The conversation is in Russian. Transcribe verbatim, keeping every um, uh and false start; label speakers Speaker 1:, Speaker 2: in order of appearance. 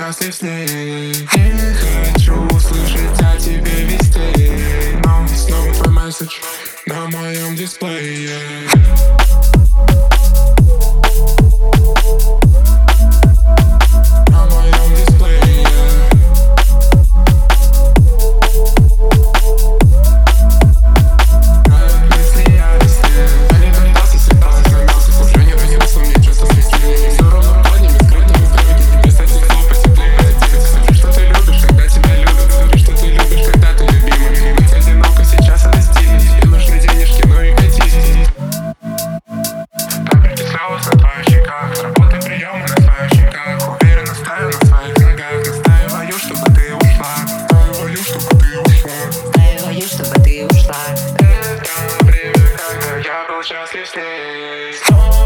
Speaker 1: счастлив с ней. Не хочу слышать о тебе везде, но снова твой месседж на моем дисплее. На твоих щеках, работай приемы на своих щеках. Уверенно стою на своих ногах. Настаиваю, чтобы ты ушла. Настаиваю, чтобы ты ушла.
Speaker 2: Настаиваю, чтобы ты ушла.
Speaker 1: Это время, когда я был счастлив с ней.